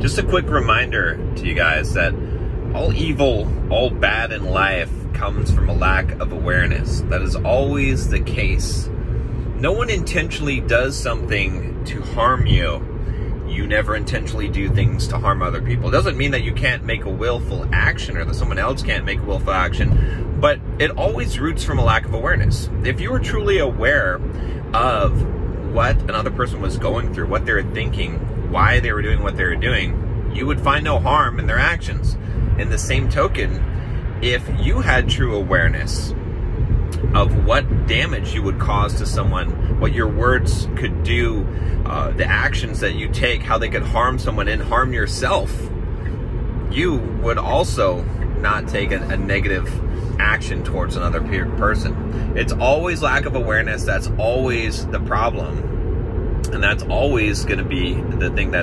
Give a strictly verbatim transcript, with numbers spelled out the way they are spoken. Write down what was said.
Just a quick reminder to you guys that all evil, all bad in life comes from a lack of awareness. That is always the case. No one intentionally does something to harm you. You never intentionally do things to harm other people. It doesn't mean that you can't make a willful action or that someone else can't make a willful action, but it always roots from a lack of awareness. If you were truly aware of what another person was going through, what they were thinking, why they were doing what they were doing, you would find no harm in their actions. In the same token, if you had true awareness of what damage you would cause to someone, what your words could do, uh, the actions that you take, how they could harm someone and harm yourself, you would also not take a, a negative action towards another pe person. It's always lack of awareness. That's always the problem. And that's always going to be the thing that